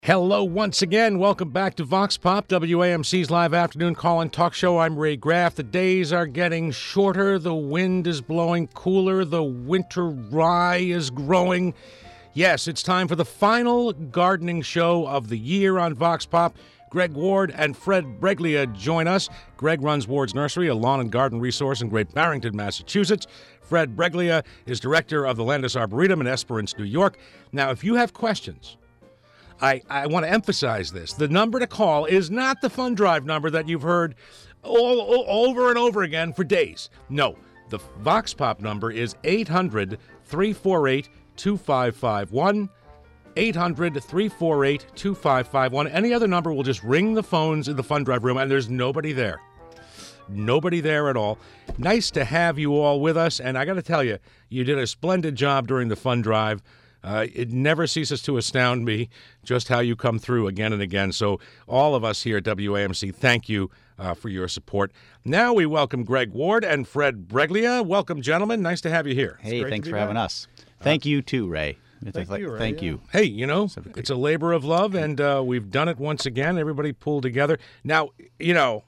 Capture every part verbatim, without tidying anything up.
Hello once again. Welcome back to Vox Pop, W A M C's live afternoon call-in talk show. I'm Ray Graff. The days are getting shorter. The wind is blowing cooler. The winter rye is growing. Yes, it's time for the final gardening show of the year on Vox Pop. Greg Ward and Fred Breglia join us. Greg runs Ward's Nursery, a lawn and garden resource in Great Barrington, Massachusetts. Fred Breglia is director of the Landis Arboretum in Esperance, New York. Now, if you have questions, I, I want to emphasize this. The number to call is not the fund drive number that you've heard all, all, over and over again for days. No, the Vox Pop number is eight hundred, three four eight, two five five one. eight hundred, three four eight, two five five one. Any other number will just ring the phones in the fund drive room, and there's nobody there. Nobody there at all. Nice to have you all with us, and I got to tell you, you did a splendid job during the fund drive. Uh, it never ceases to astound me just how you come through again and again. So all of us here at W A M C, thank you uh, for your support. Now we welcome Greg Ward and Fred Breglia. Welcome, gentlemen. Nice to have you here. Hey, thanks for having us. Thank you, too, Ray. Thank like, you, Ray. Thank yeah. you. Hey, you know, it's a labor of love, and uh, we've done it once again. Everybody pulled together. Now, you know,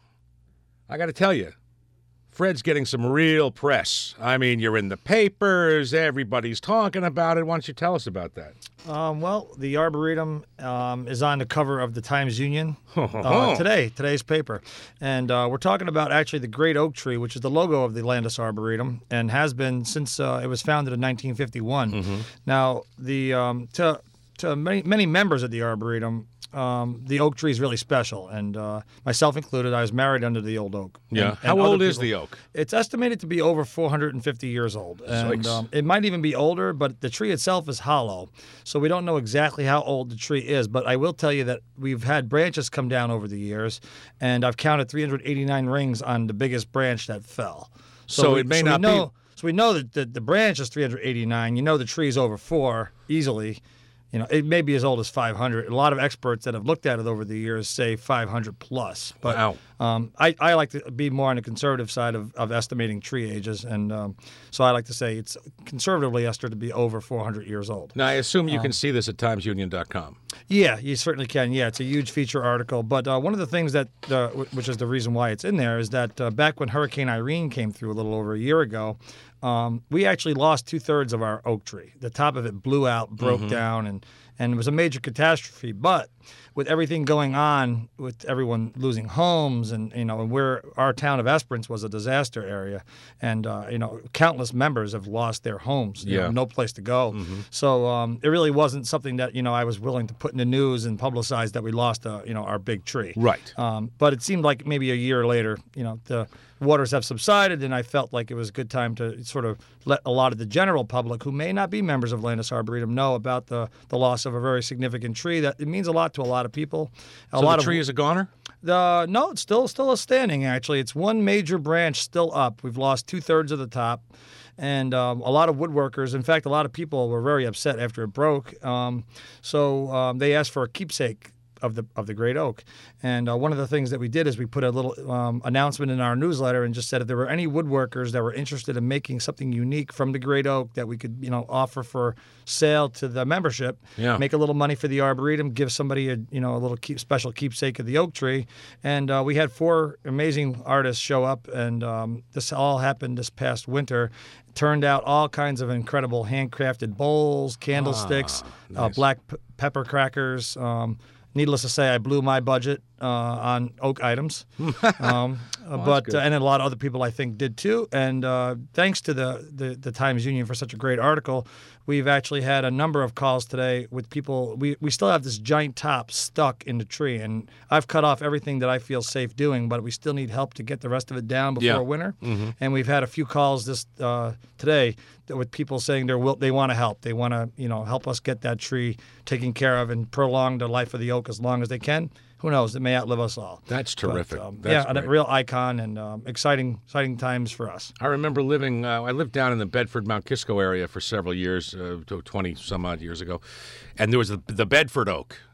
I got to tell you, Fred's getting some real press. I mean, you're in the papers. Everybody's talking about it. Why don't you tell us about that? Um, well, the Arboretum um, is on the cover of the Times-Union uh, today, today's paper. And uh, we're talking about actually the great oak tree, which is the logo of the Landis Arboretum and has been since uh, it was founded in nineteen fifty-one. Mm-hmm. Now, the um, to, to many, many members of the Arboretum, Um, the oak tree is really special, and uh, myself included, I was married under the old oak. Yeah. And, How and old people, is the oak? It's estimated to be over four hundred fifty years old, and um, it might even be older, but the tree itself is hollow, so we don't know exactly how old the tree is, but I will tell you that we've had branches come down over the years, and I've counted three hundred eighty-nine rings on the biggest branch that fell. So, so we, it may so not we know, be... So we know that the, the branch is three hundred eighty-nine. You know the tree is over four easily. You know, it may be as old as five hundred. A lot of experts that have looked at it over the years say five hundred plus. But wow. um, I, I like to be more on the conservative side of, of estimating tree ages. And um, so I like to say it's conservatively estimated to be over four hundred years old. Now, I assume you um, can see this at times union dot com. Yeah, you certainly can. Yeah, it's a huge feature article. But uh, one of the things that, uh, which is the reason why it's in there, is that uh, back when Hurricane Irene came through a little over a year ago, um, we actually lost two-thirds of our oak tree. The top of it blew out, broke mm-hmm. down, and And it was a major catastrophe. But with everything going on, with everyone losing homes, and you know, where our town of Esperance was a disaster area, and uh, you know, countless members have lost their homes. You yeah. know, no place to go. Mm-hmm. So um, it really wasn't something that you know I was willing to put in the news and publicize that we lost, uh, you know, our big tree. Right. Um, but it seemed like maybe a year later, you know, the waters have subsided, and I felt like it was a good time to sort of let a lot of the general public, who may not be members of Landis Arboretum, know about the, the loss of a very significant tree. That it means a lot to a lot of people. A so lot the tree of, is a goner? The no, it's still still standing. Actually, it's one major branch still up. We've lost two thirds of the top. And um, a lot of woodworkers, in fact, a lot of people were very upset after it broke. Um, so um, they asked for a keepsake of the of the great oak. And uh, one of the things that we did is we put a little um, announcement in our newsletter and just said if there were any woodworkers that were interested in making something unique from the great oak that we could, you know, offer for sale to the membership, yeah. make a little money for the Arboretum, give somebody a, you know, a little keep, special keepsake of the oak tree. And uh, we had four amazing artists show up, and um, this all happened this past winter. Turned out all kinds of incredible handcrafted bowls, candlesticks, ah, nice. uh, black p- pepper crackers. Um, needless to say, I blew my budget uh, on oak items, um, well, but uh, and a lot of other people I think did too. And uh, thanks to the, the the Times Union for such a great article, we've actually had a number of calls today with people. We we still have this giant top stuck in the tree, and I've cut off everything that I feel safe doing, but we still need help to get the rest of it down before yeah. winter. Mm-hmm. And we've had a few calls this uh, today with people saying they will they want to help. They want to you know help us get that tree taken care of and prolong the life of the oak as long as they can. Who knows? It may outlive us all. That's terrific. But, um, That's yeah, and a real icon, and um, exciting, exciting times for us. I remember living. Uh, I lived down in the Bedford Mount Kisco area for several years, uh, twenty some odd years ago, and there was the, the Bedford oak.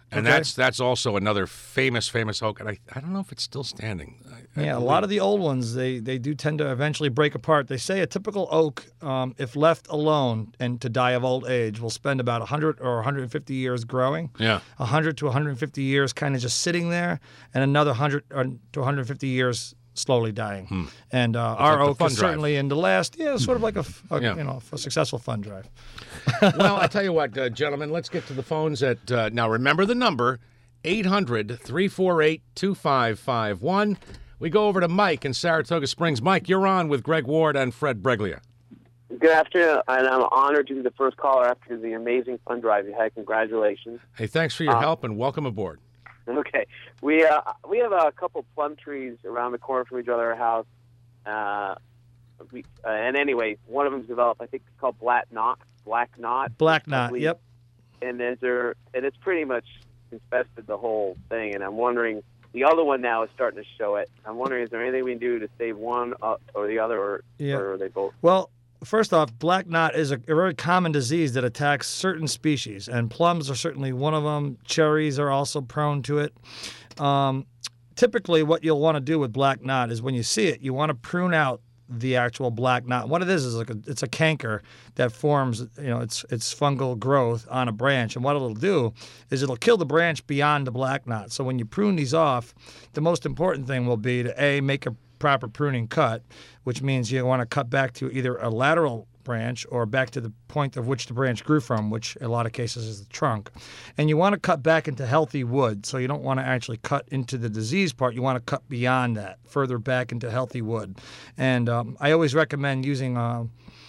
And Okay. that's that's also another famous, famous oak. And I, I don't know if it's still standing. I, I Yeah, a believe- lot of the old ones, they, they do tend to eventually break apart. They say a typical oak, um, if left alone and to die of old age, will spend about one hundred or one hundred fifty years growing. Yeah. one hundred to one hundred fifty years kind of just sitting there, and another one hundred to one hundred fifty years slowly dying. And uh, our like the oak fund is drive. certainly in the last, yeah, sort of like a, f- a, Yeah. you know, a successful fund drive. Well, I'll tell you what, uh, gentlemen, let's get to the phones at, uh, now remember the number, eight hundred, three four eight, two five five one. We go over to Mike in Saratoga Springs. Mike, you're on with Greg Ward and Fred Breglia. Good afternoon, and I'm honored to be the first caller after the amazing fund drive you had. Congratulations. Hey, thanks for your Uh, help and welcome aboard. Okay, we uh, we have a couple plum trees around the corner from each other house. Uh, we, uh, and anyway, one of them's developed. I think it's called Black Knot. Black Knot. Black knot, Complete. yep. And is there? And it's pretty much infested the whole thing. And I'm wondering, the other one now is starting to show it. I'm wondering, is there anything we can do to save one uh, or the other, or, Yeah. or are they both? Well, first off, black knot is a, a very common disease that attacks certain species, and plums are certainly one of them. Cherries are also prone to it. Um, typically, what you'll want to do with black knot is when you see it, you want to prune out the actual black knot. What it is is like a, it's a canker that forms, you know, it's it's fungal growth on a branch, and what it'll do is it'll kill the branch beyond the black knot. So when you prune these off, the most important thing will be to a make a proper pruning cut, which means you want to cut back to either a lateral branch or back to the point of which the branch grew from, which in a lot of cases is the trunk. And you want to cut back into healthy wood. So you don't want to actually cut into the disease part. You want to cut beyond that, further back into healthy wood. And um, I always recommend using uh,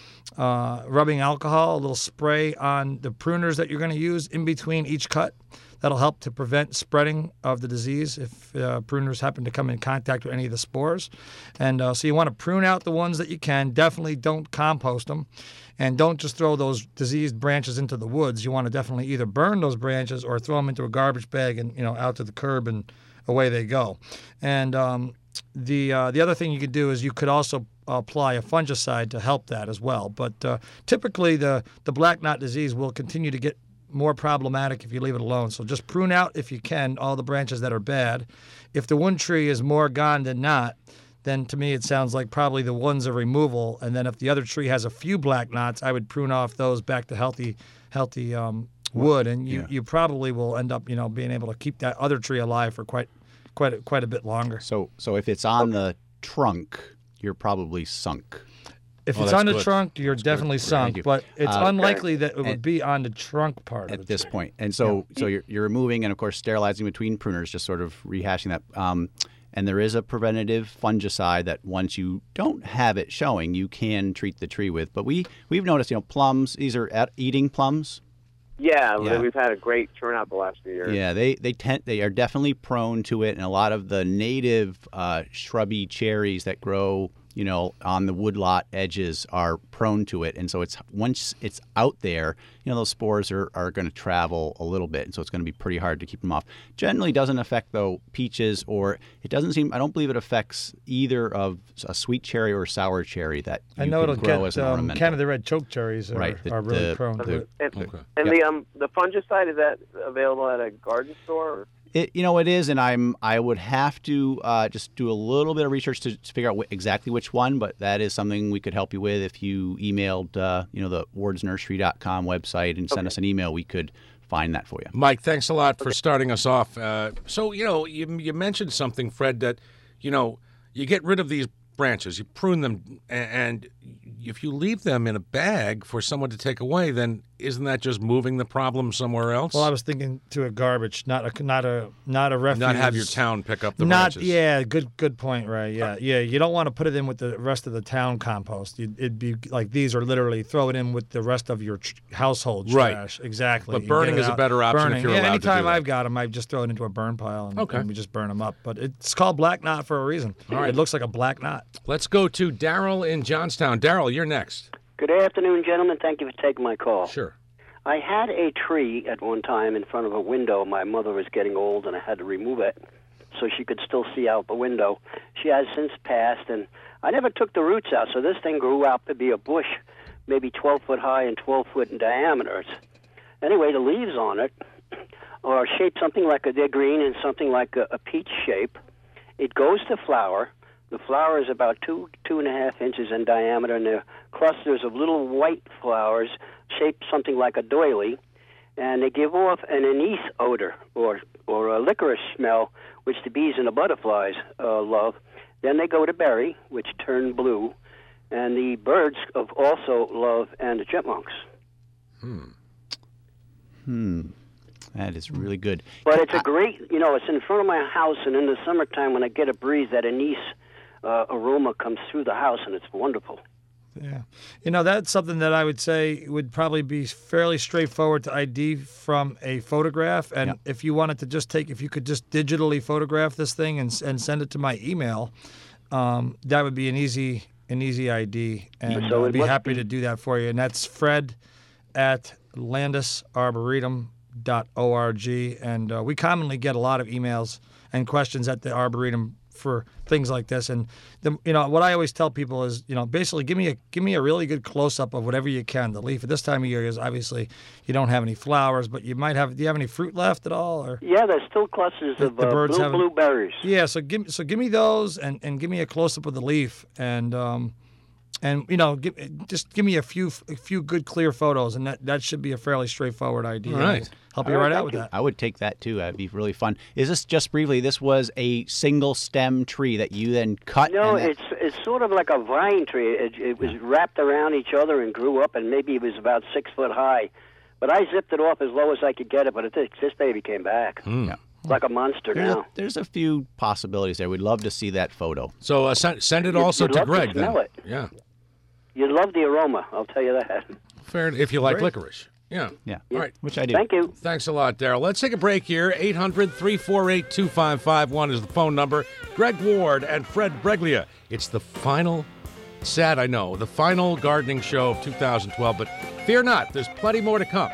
uh, rubbing alcohol, a little spray on the pruners that you're going to use in between each cut. That'll help to prevent spreading of the disease if uh, pruners happen to come in contact with any of the spores. And uh, so you want to prune out the ones that you can. Definitely don't compost them. And don't just throw those diseased branches into the woods. You want to definitely either burn those branches or throw them into a garbage bag and, you know, out to the curb, and away they go. And um, the uh, the other thing you could do is you could also apply a fungicide to help that as well. But uh, typically the, the black knot disease will continue to get more problematic if you leave it alone. So just prune out, if you can, all the branches that are bad. If the one tree is more gone than not, then to me it sounds like probably the ones of removal. And then if the other tree has a few black knots, I would prune off those back to healthy, healthy um, wood, and you, Yeah. you probably will end up, you know, being able to keep that other tree alive for quite, quite, a, quite a bit longer. So, so if it's on the trunk, you're probably sunk. If Oh, it's that's on the good. trunk, you're definitely Thank sunk, you. but it's Uh, unlikely that it would and- be on the trunk part of At the this tree. point. And so, so you're, you're removing and, of course, sterilizing between pruners, just sort of rehashing that. Um, and there is a preventative fungicide that once you don't have it showing, you can treat the tree with. But we, we've noticed, you know, plums, these are at eating plums. Yeah, Yeah. we've had a great turnout the last few years. Yeah, they they tend they are definitely prone to it, and a lot of the native uh, shrubby cherries that grow, you know, on the woodlot edges are prone to it, and so it's once it's out there, you know, those spores are, are going to travel a little bit, and so it's going to be pretty hard to keep them off. Generally, doesn't affect though peaches, or it doesn't seem. I don't believe it affects either of a sweet cherry or sour cherry that you I know can it'll grow get as an um, ornamental. Canada Red choke cherries are, Right, the- are really the- prone to the- it. And, Okay. and Yep. the um the fungicide, is that available at a garden store? Or? It, you know, it is, and I'm I would have to uh, just do a little bit of research to, to figure out wh- exactly which one, but that is something we could help you with. If you emailed, uh, you know, the wards nursery dot com website and send Okay. us an email, we could find that for you. Mike, thanks a lot for starting us off. Uh, so, you know, you, you mentioned something, Fred, that, you know, you get rid of these branches, you prune them, a- and if you leave them in a bag for someone to take away, then isn't that just moving the problem somewhere else? Well, I was thinking to a garbage, not a not a not a refuse. Not have your town pick up the Not branches. yeah, good good point, right? Yeah, yeah. You don't want to put it in with the rest of the town compost. You'd, it'd be like these are literally throw it in with the rest of your tr- household Right. trash. Exactly. But You burning get it is a out. better option if burning. you're yeah, allowed to anytime do that. I've got them, I just throw it into a burn pile and, Okay. and we just burn them up. But it's called black knot for a reason. All right. It looks like a black knot. Let's go to Daryl in Johnstown. Daryl, you're next. Good afternoon, gentlemen. Thank you for taking my call. Sure. I had a tree at one time in front of a window. My mother was getting old, and I had to remove it so she could still see out the window. She has since passed, and I never took the roots out, so this thing grew out to be a bush, maybe twelve foot high and twelve foot in diameter. Anyway, the leaves on it or shaped something like a, they're green and something like a, a peach shape. It goes to flower. The flower is about two, two and a half inches in diameter, and they're clusters of little white flowers shaped something like a doily, and they give off an anise odor or or a licorice smell, which the bees and the butterflies uh, love. Then they go to berry, which turn blue, and the birds of also love, and the chipmunks. Hmm. Hmm. That is really good. But it's a great, you know, it's in front of my house, and in the summertime when I get a breeze, that anise uh, aroma comes through the house, and it's wonderful. Yeah. You know, that's something that I would say would probably be fairly straightforward to I D from a photograph. And Yep. if you wanted to just take, if you could just digitally photograph this thing and and send it to my email, um, that would be an easy an easy I D. And So I'd it be must happy be- to do that for you. And that's Fred at landis arboretum dot org. And uh, we commonly get a lot of emails and questions at the Arboretum for things like this. And the, you know what I always tell people is, you know, basically give me a give me a really good close up of whatever you can. The leaf at this time of year is obviously you don't have any flowers, but you might have. Do you have any fruit left at all? Or Yeah, there's still clusters The- of the uh, birds blue haven't- blueberries. yeah, so give so give me those and, and give me a close up of the leaf and um and you know give, just give me a few a few good clear photos, and that, that should be a fairly straightforward I D. All right. Help you All right, right out thank with you. that. I would take that too. That'd be really fun. Is this just briefly? This was a single stem tree that you then cut. No, and that- it's it's sort of like a vine tree. It, it was wrapped around each other and grew up, and maybe it was about six foot high. But I zipped it off as low as I could get it, but it, this baby came back. Yeah. Like a monster There's, a, now. there's a few possibilities there. We'd love to see that photo. So uh, send, send it You'd- also you'd to love to Greg smell then. it. Yeah. You'd love the aroma, I'll tell you that. Fair if you like Great. licorice. Yeah. Yeah. All right. Which I do. Thank you. Thanks a lot, Daryl. Let's take a break here. eight hundred, three four eight, two five five one is the phone number. Greg Ward and Fred Breglia. It's the final, sad I know, the final gardening show of two thousand twelve, but fear not, there's plenty more to come.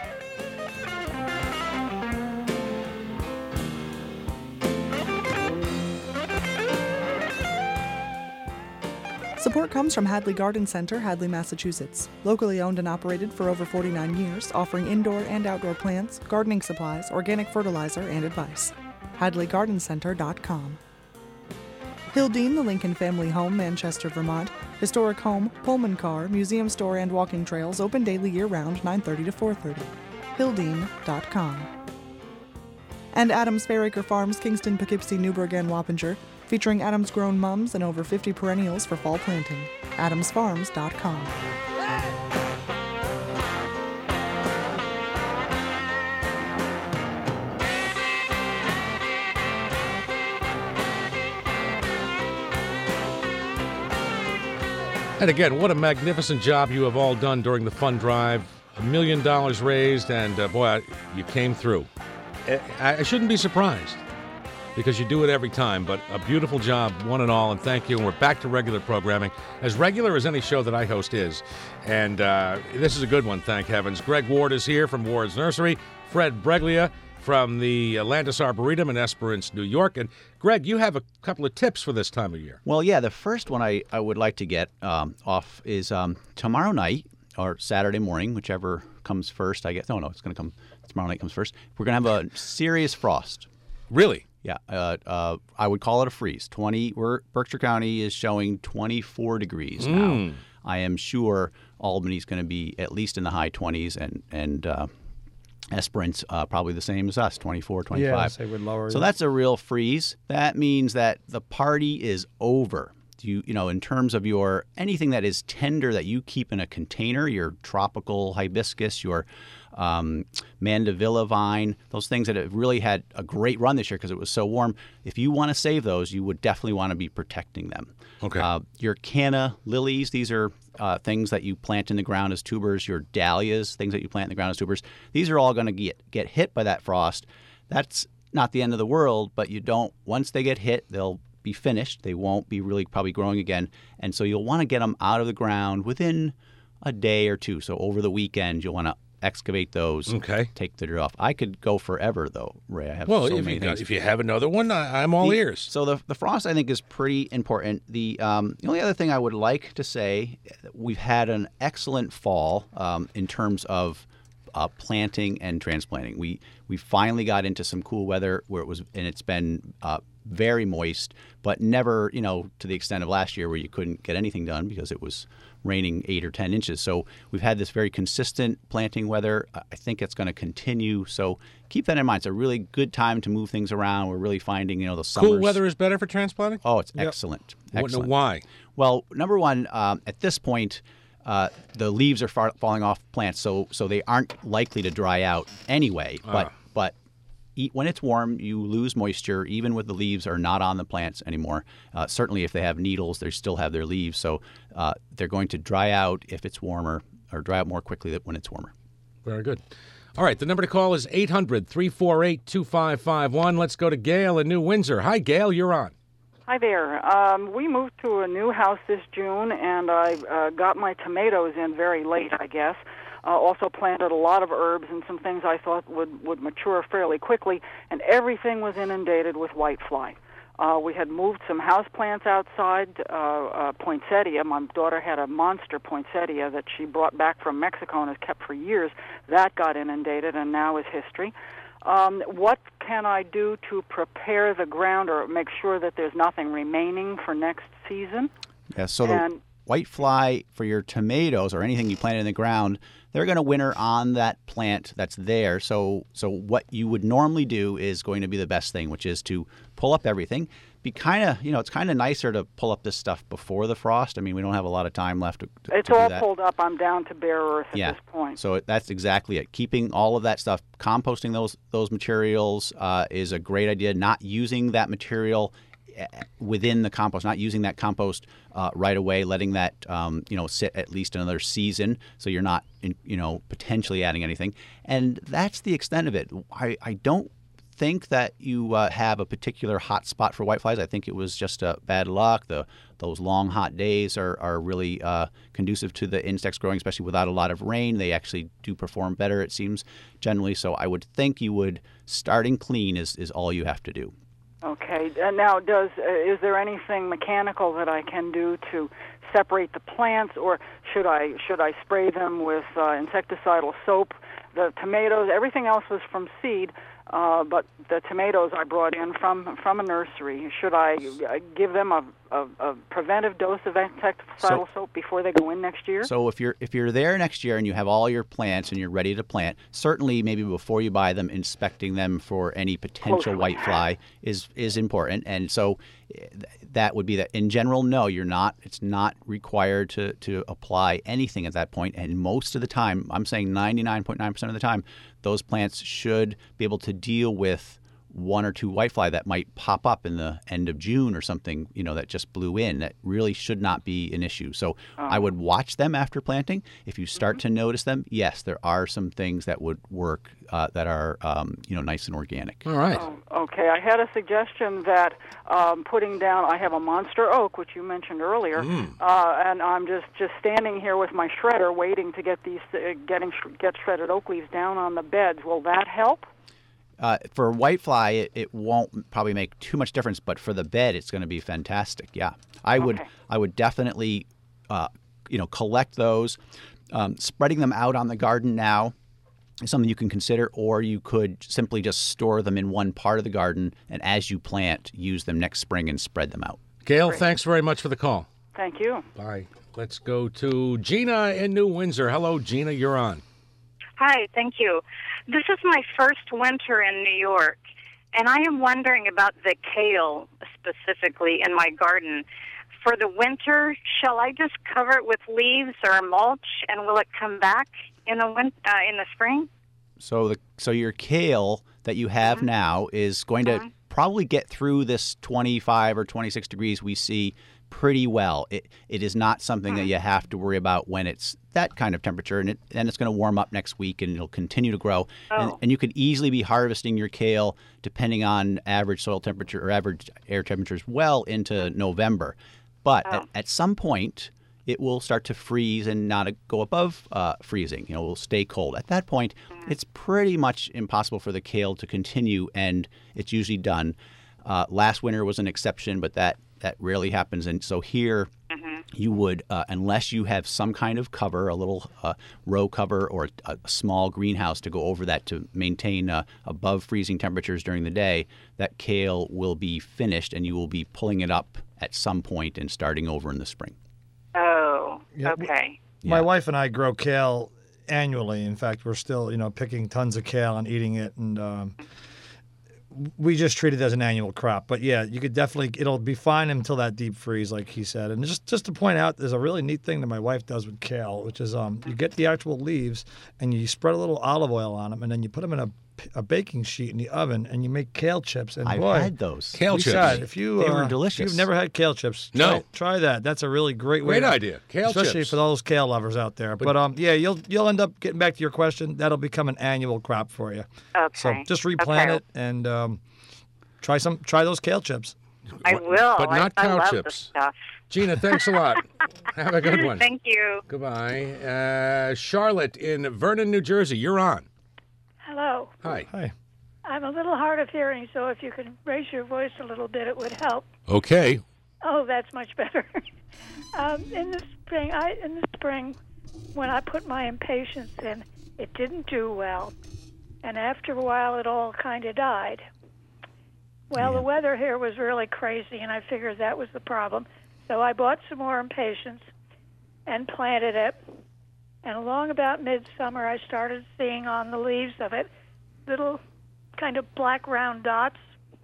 Support comes from Hadley Garden Center, Hadley, Massachusetts. Locally owned and operated for over forty-nine years, offering indoor and outdoor plants, gardening supplies, organic fertilizer, and advice. hadley garden center dot com. Hildene, the Lincoln Family Home, Manchester, Vermont. Historic home, Pullman car, museum store, and walking trails open daily year-round, nine thirty to four thirty. hildene dot com. And Adams Fairacre Farms, Kingston, Poughkeepsie, Newburgh, and Wappinger, featuring Adams grown mums and over fifty perennials for fall planting. adams farms dot com. And again, what a magnificent job you have all done during the fund drive. A million dollars raised, and uh, boy, you came through. I, I shouldn't be surprised because you do it every time, but a beautiful job, one and all, and thank you. And we're back to regular programming, as regular as any show that I host is. And uh, this is a good one, thank heavens. Greg Ward is here from Ward's Nursery. Fred Breglia from the Landis Arboretum in Esperance, New York. And Greg, you have a couple of tips for this time of year. Well, yeah, the first one I, I would like to get um, off is um, tomorrow night or Saturday morning, whichever comes first, I guess. No, no, it's going to come tomorrow night comes first. We're going to have a serious frost. Really? Yeah, uh, uh, I would call it a freeze. twenty. We're, Berkshire County is showing twenty-four degrees now. I am sure Albany's going to be at least in the high twenties, and and uh, Esperance uh, probably the same as us, twenty-four, twenty-five. Yeah, say would lower. So that's a real freeze. That means that the party is over. You you know, in terms of your anything that is tender that you keep in a container, your tropical hibiscus, your um, mandevilla vine, those things that have really had a great run this year because it was so warm. If you want to save those, you would definitely want to be protecting them. Okay. Uh, your canna lilies, these are uh, things that you plant in the ground as tubers. Your dahlias, things that you plant in the ground as tubers. These are all going to get get hit by that frost. That's not the end of the world, but you don't. Once they get hit, they'll be finished. They won't be really probably growing again, and so you'll want to get them out of the ground within a day or two. So over the weekend, you'll want to excavate those. Okay. Take the dirt off. I could go forever though, Ray. I have Well, so if, many you, things. if you have another one, I, I'm all The- ears. So the the frost, I think, is pretty important. The um, the only other thing I would like to say, we've had an excellent fall um, in terms of uh, planting and transplanting. We we finally got into some cool weather where it was, and it's been uh, very moist, but never, you know, to the extent of last year where you couldn't get anything done because it was raining eight or ten inches. So we've had this very consistent planting weather. I think it's going to continue. So keep that in mind. It's a really good time to move things around. We're really finding, you know, the summers. Cool weather is better for transplanting? Oh, it's Yep. excellent. What- Excellent. Why? Well, number one, um, at this point, uh, the leaves are far, falling off plants, so so they aren't likely to dry out anyway. But Ah. but e- when it's warm, you lose moisture, even with the leaves are not on the plants anymore. Uh, certainly, if they have needles, they still have their leaves, so uh, they're going to dry out if it's warmer, or dry out more quickly than when it's warmer. Very good. All right, the number to call is eight hundred, three four eight, two five five one. Let's go to Gail in New Windsor. Hi, Gail, you're on. Hi there. Um, we moved to a new house this June, and I uh, got my tomatoes in very late, I guess. Uh, also planted a lot of herbs and some things I thought would, would mature fairly quickly, and everything was inundated with whitefly. Uh, we had moved some house plants outside, uh, uh, poinsettia. My daughter had a monster poinsettia that she brought back from Mexico and has kept for years. That got inundated, and now is history. Um, what can I do to prepare the ground or make sure that there's nothing remaining for next season? Yeah, so the And- whitefly for your tomatoes or anything you planted in the ground, they're going to winter on that plant that's there. So so what you would normally do is going to be the best thing, which is to pull up everything. Be kind of, you know, it's kind of nicer to pull up this stuff before the frost. I mean, we don't have a lot of time left to, to, It's to do all that. pulled up. I'm down to bare earth at Yeah. this point. So it- that's exactly it. Keeping all of that stuff, composting those those materials uh, is a great idea. Not using that material uh, within the compost, not using that compost uh, right away, letting that um, you know sit at least another season, so you're not in, you know potentially adding anything. And that's the extent of it. I, I don't think that you uh, have a particular hot spot for whiteflies. I think it was just uh, bad luck. The those long hot days are are really uh, conducive to the insects growing, especially without a lot of rain. They actually do perform better, it seems, generally. So I would think you would starting clean is is all you have to do. Okay. Uh, now, does uh, is there anything mechanical that I can do to separate the plants, or should I should I spray them with uh, insecticidal soap? The tomatoes, everything else was from seed, uh, but the tomatoes I brought in from from a nursery. Should I uh, give them a, a, a preventive dose of insecticidal So- soap before they go in next year? So if you're if you're there next year and you have all your plants and you're ready to plant, certainly maybe before you buy them, inspecting them for any potential Closely. whitefly is is important. And so eh, th- that would be that. In general, no, you're not. It's not required to to apply anything at that point. And most of the time, I'm saying ninety-nine point nine percent of the time, those plants should be able to deal with one or two whitefly that might pop up in the end of June or something, you know, that just blew in. That really should not be an issue. So I would watch them after planting. If you start to notice them, yes, there are some things that would work uh, that are, um, you know, nice and organic. All right. Oh, okay. I had a suggestion that um, putting down, I have a monster oak, which you mentioned earlier, uh, and I'm just, just standing here with my shredder waiting to get these, uh, getting sh- get shredded oak leaves down on the beds. Will that help? Uh, for whitefly, it, it won't probably make too much difference, but for the bed, it's going to be fantastic. Yeah, I would, Okay. I would definitely, uh, you know, collect those. Um, spreading them out on the garden now is something you can consider, or you could simply just store them in one part of the garden, and as you plant, use them next spring and spread them out. Gail, thanks very much for the call. Thank you. Bye. Let's go to Gina in New Windsor. Hello, Gina, you're on. Hi, thank you. This is my first winter in New York, and I am wondering about the kale specifically in my garden. For the winter, shall I just cover it with leaves or mulch, and will it come back in the win- uh, in the spring? So the so your kale that you have now is going to probably get through this twenty-five or twenty-six degrees we see pretty well. It it is not something that you have to worry about when it's that kind of temperature, and it and it's going to warm up next week and it'll continue to grow. And, Oh. and you could easily be harvesting your kale depending on average soil temperature or average air temperatures well into November. But at, Oh. at some point, it will start to freeze and not go above uh, freezing. You know, it will stay cold. At that point, it's pretty much impossible for the kale to continue, and it's usually done. Uh, last winter was an exception, but that, that rarely happens. And so here, you would, uh, unless you have some kind of cover, a little uh, row cover or a, a small greenhouse to go over that to maintain uh, above freezing temperatures during the day, that kale will be finished and you will be pulling it up at some point and starting over in the spring. Oh, Yeah. okay. My Yeah. wife and I grow kale annually. In fact, we're still, you know, picking tons of kale and eating it, and um, we just treat it as an annual crop. But yeah, you could definitely, it'll be fine until that deep freeze, like he said. And just just to point out, there's a really neat thing that my wife does with kale, which is um, you get the actual leaves and you spread a little olive oil on them, and then you put them in a, a baking sheet in the oven, and you make kale chips. And I've boy, had those. Kale we chips. said, if you They were uh, delicious. If you've never had kale chips, try, No. try that. That's a really great way. Great to- idea. Kale especially chips. for those kale lovers out there. But, um, yeah, you'll you'll end up getting back to your question. That'll become an annual crop for you. Okay. So just replant Okay. it and um, try some try those kale chips. I will. But I- not I, cow love chips. This stuff. Gina, thanks a lot. Have a good one. Thank you. Goodbye. Uh, Charlotte in Vernon, New Jersey, you're on. Hello. Hi. Hi. I'm a little hard of hearing, so if you can raise your voice a little bit, it would help. Okay. Oh, that's much better. um, in the spring, I in the spring, when I put my impatiens in, it didn't do well, and after a while, it all kind of died. Well, the weather here was really crazy, and I figured that was the problem. So I bought some more impatiens and planted it. And along about midsummer, I started seeing on the leaves of it little kind of black round dots,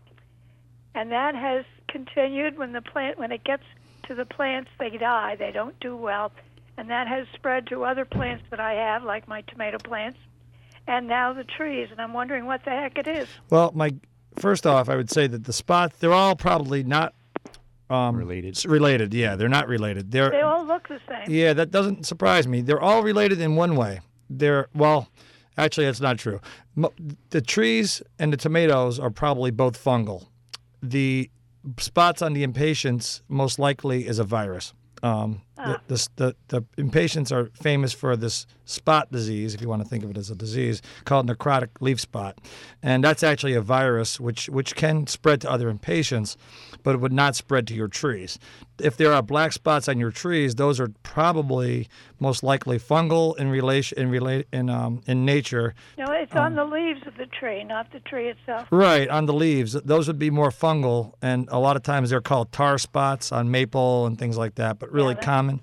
and that has continued. When the plant, when it gets to the plants, they die. They don't do well, and that has spread to other plants that I have, like my tomato plants, and now the trees. And I'm wondering what the heck it is. Well, my first off, I would say that the spots, they're all probably not um, Related. s- Related, yeah, they're not related. They're They all look the same. Yeah, that doesn't surprise me. They're all related in one way. They're, well, actually, that's not true. Mo- The trees and the tomatoes are probably both fungal. The spots on the impatiens most likely is a virus. Um, the, the, the, the impatiens are famous for this spot disease, if you want to think of it as a disease, called necrotic leaf spot. And that's actually a virus which, which can spread to other impatiens, but it would not spread to your trees. If there are black spots on your trees, those are probably most likely fungal in relation in relate in um, in nature. No, it's on the leaves of the tree, not the tree itself. Right, on the leaves. Those would be more fungal, and a lot of times they're called tar spots on maple and things like that, but really that- common.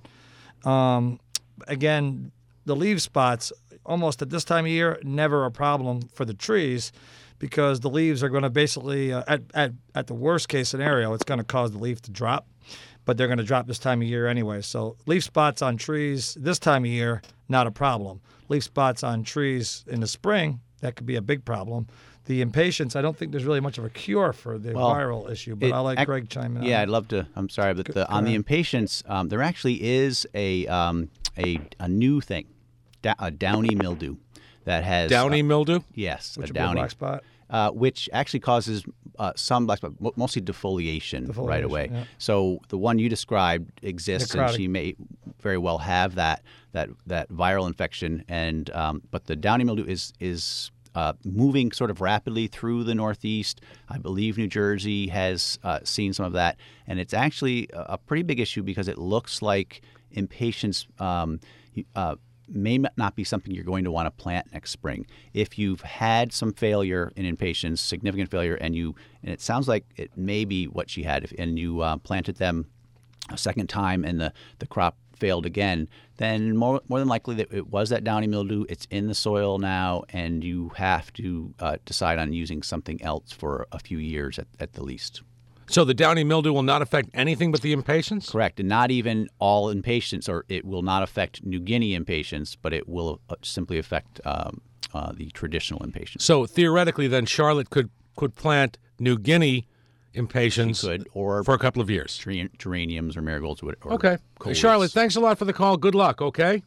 Um, again, the leaf spots, almost at this time of year, never a problem for the trees because the leaves are going to basically, uh, at, at, at the worst case scenario, it's going to cause the leaf to drop, but they're going to drop this time of year anyway. So leaf spots on trees this time of year, not a problem. Leaf spots on trees in the spring, that could be a big problem. The impatiens, I don't think there's really much of a cure for the Well, viral issue, but it I'll let ac- Greg chime in. Yeah, on I'd that. love to. I'm sorry, but Go- the, go on the ahead. impatiens, um, there actually is a um, a a new thing, da- a downy mildew, that has Downy uh, mildew? yes, Which a would be a downy black spot. uh, which actually causes uh, some black spot, mo- mostly defoliation, right Defoliation, away. yeah. So the one you described exists, Necrotic. and she may very well have that that that viral infection. And um, but the downy mildew is is uh, moving sort of rapidly through the Northeast. I believe New Jersey has uh, seen some of that, and it's actually a, a pretty big issue because it looks like impatiens. Um, uh, may not be something you're going to want to plant next spring. If you've had some failure in impatiens, significant failure, and you and it sounds like it may be what she had, if, and you uh, planted them a second time and the, the crop failed again, then more more than likely that it was that downy mildew. It's in the soil now, and you have to uh, decide on using something else for a few years at, at the least. So the downy mildew will not affect anything but the impatiens? Correct, and not even all impatiens, or it will not affect New Guinea impatiens, but it will uh, simply affect um, uh, the traditional impatiens. So theoretically, then Charlotte could could plant New Guinea impatiens She could, or for a couple of years. Ger- geraniums or marigolds. Or, or Okay. coleus. Charlotte, thanks a lot for the call. Good luck, okay?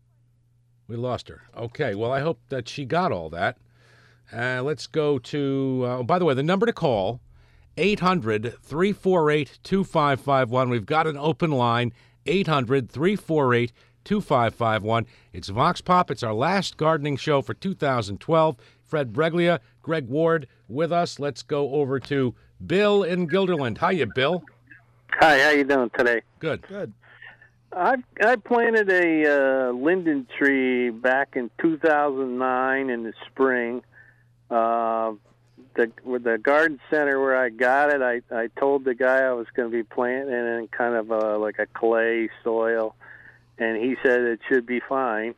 We lost her. Okay, well, I hope that she got all that. Uh, let's go to, uh, by the way, the number to call, eight hundred, three four eight, two five five one. We've got an open line, eight hundred, three four eight, two five five one. It's Vox Pop. It's our last gardening show for two thousand twelve. Fred Breglia, Greg Ward with us. Let's go over to Bill in Guilderland. Hiya, Bill. Hi, how you doing today? Good. Good. I I planted a uh, linden tree back in two thousand nine in the spring. Uh, the with the garden center where I got it, I, I told the guy I was going to be planting it in kind of a, like a clay soil, and he said it should be fine.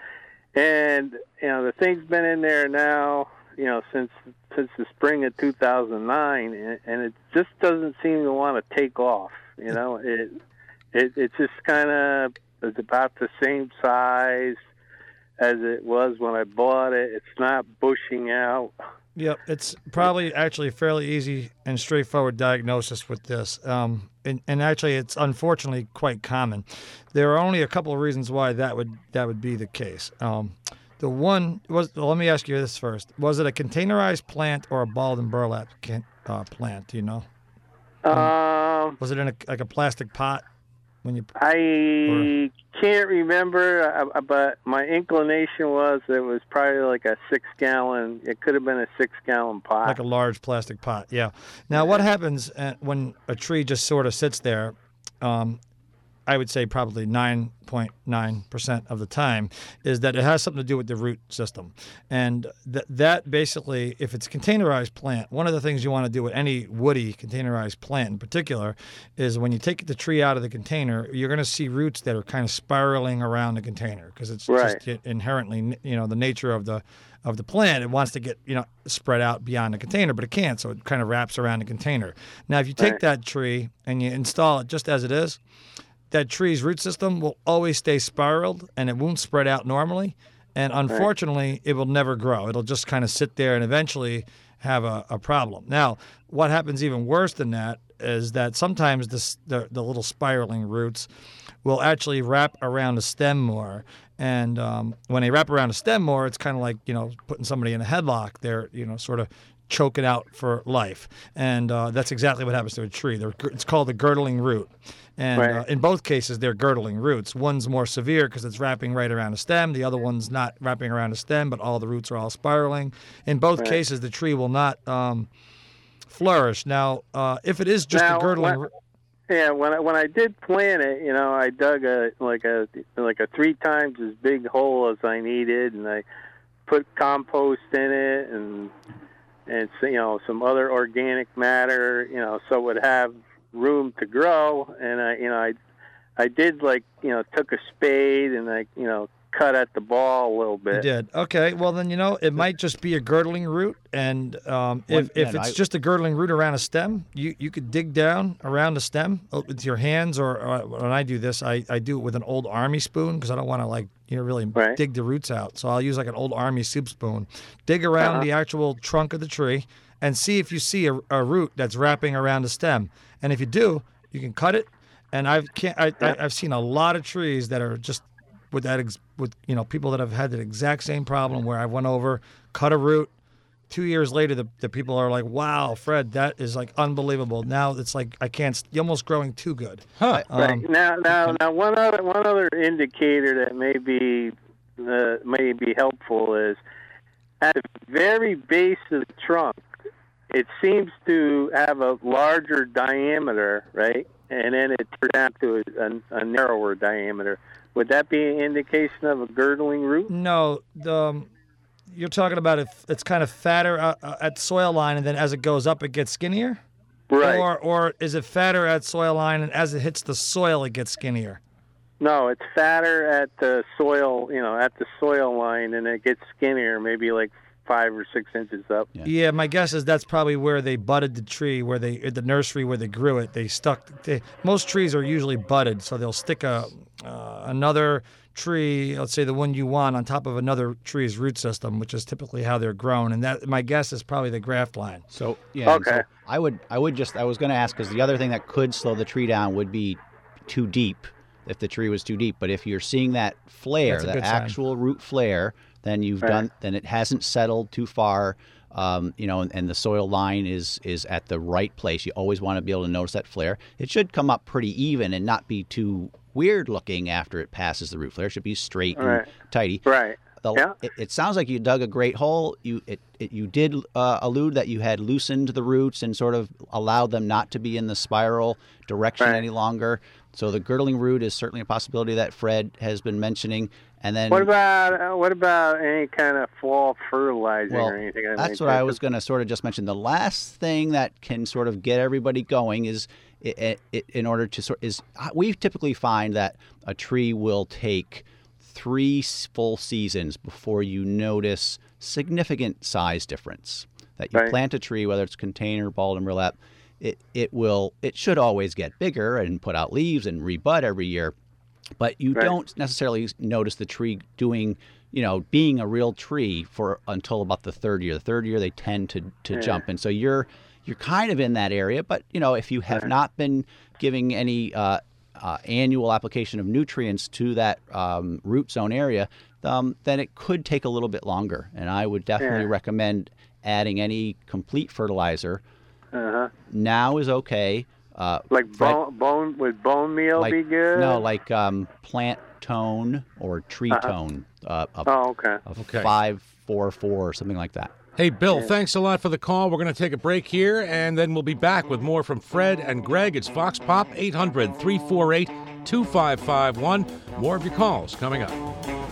And you know the thing's been in there now, you know, since since the spring of two thousand nine, and, and it just doesn't seem to want to take off. You know, it it it's just kind of it's about the same size as it was when I bought it. It's not bushing out. Yep, it's probably actually a fairly easy and straightforward diagnosis with this. Um, and, and actually, it's unfortunately quite common. There are only a couple of reasons why that would that would be the case. Um, the one was, well, let me ask you this first. Was it a containerized plant or a balled and burlap can, uh, plant, do you know? Um, was it in a, like a plastic pot? When you I or, can't remember, uh, but my inclination was it was probably like a six-gallon. It could have been a six-gallon pot, like a large plastic pot. Yeah. Now, what happens when a tree just sort of sits there? Um, I would say probably nine point nine percent of the time is that it has something to do with the root system. And th- that basically, if it's a containerized plant, one of the things you want to do with any woody containerized plant in particular is when you take the tree out of the container, you're going to see roots that are kind of spiraling around the container because it's right. just inherently, you know, the nature of the of the plant. It wants to get, you know, spread out beyond the container, but it can't, so it kind of wraps around the container. Now, if you take right. that tree and you install it just as it is, that tree's root system will always stay spiraled and it won't spread out normally. And unfortunately, right. it will never grow. It'll just kind of sit there and eventually have a, a problem. Now, what happens even worse than that is that sometimes this, the, the little spiraling roots will actually wrap around the stem more. And um, when they wrap around the stem more, it's kind of like, you know, putting somebody in a headlock. They're, you know, sort of choke it out for life. And uh, that's exactly what happens to a tree. They're, it's called the girdling root. And right. uh, in both cases, they're girdling roots. One's more severe because it's wrapping right around the stem. The other one's not wrapping around the stem, but all the roots are all spiraling. In both right. cases, the tree will not um, flourish. Now, uh, if it is just now, a girdling when, root. Yeah, when I, when I did plant it, you know, I dug a like a like a three times as big hole as I needed, and I put compost in it and and you know some other organic matter, you know, so it would have room to grow. And I, you know, I, I did like, you know, took a spade and I, you know, cut at the ball a little bit. You did. Okay. Well, then, you know, it might just be a girdling root. And um, if, One, if man, it's I, just a girdling root around a stem, you, you could dig down around the stem with your hands. Or, or when I do this, I, I do it with an old army spoon because I don't want to, like, you know, really right. dig the roots out. So I'll use like an old army soup spoon, dig around uh-huh. the actual trunk of the tree and see if you see a, a root that's wrapping around the stem. And if you do, you can cut it, and I've can't, I, I, I've seen a lot of trees that are just with that ex, with you know people that have had the exact same problem where I went over, cut a root. Two years later, the, the people are like, "Wow, Fred, that is like unbelievable." Now it's like I can't. You're almost growing too good. Huh. Um, right. Now, now, now, one other one other indicator that may be uh, may be helpful is at the very base of the trunk. It seems to have a larger diameter, right? And then it turns out to a, a narrower diameter. Would that be an indication of a girdling root? No, the, um, you're talking about it. It's kind of fatter uh, uh, at soil line, and then as it goes up, it gets skinnier. Right. Or, or is it fatter at soil line, and as it hits the soil, it gets skinnier? No, it's fatter at the soil, you know, at the soil line, and it gets skinnier, maybe like five or six inches up. Yeah. yeah, my guess is that's probably where they budded the tree, where they the nursery where they grew it. They stuck. They, most trees are usually budded, so they'll stick a uh, another tree, let's say the one you want, on top of another tree's root system, which is typically how they're grown. And that, my guess, is probably the graft line. So yeah, okay. So I would I would just I was going to ask because the other thing that could slow the tree down would be too deep. If the tree was too deep, but if you're seeing that flare, that actual root flare, then you've right. done. Then it hasn't settled too far, um, you know, and, and the soil line is is at the right place. You always want to be able to notice that flare. It should come up pretty even and not be too weird looking after it passes the root flare. It should be straight and right. tidy. Right. the Yeah. it, it sounds like you dug a great hole. You it, it you did uh, allude that you had loosened the roots and sort of allowed them not to be in the spiral direction Right. any longer. So the girdling root is certainly a possibility that Fred has been mentioning. And then What about uh, what about any kind of fall fertilizer well, or anything? I that's mean, what I was going to sort of just mention. The last thing that can sort of get everybody going is, it, it, in order to sort is we typically find that a tree will take three s- full seasons before you notice significant size difference. That you Right. plant a tree, whether it's container, balled and burlap, it it will it should always get bigger and put out leaves and rebud every year. But you Right. don't necessarily notice the tree doing, you know, being a real tree for until about the third year. The third year they tend to, to Yeah. jump, and so you're you're kind of in that area. But you know, if you have Right. not been giving any uh, uh, annual application of nutrients to that um, root zone area, um, then it could take a little bit longer. And I would definitely Yeah. recommend adding any complete fertilizer. Uh-huh. Now is okay. Uh, Like Fred- bone, bone would bone meal like, be good? No, like um, plant tone or tree Uh-huh. tone. Uh, a, Oh, okay. a Okay. five, four, four, or something like that. Hey, Bill, thanks a lot for the call. We're going to take a break here, and then we'll be back with more from Fred and Greg. It's Vox Pop, eight hundred, three four eight, two five five one. More of your calls coming up.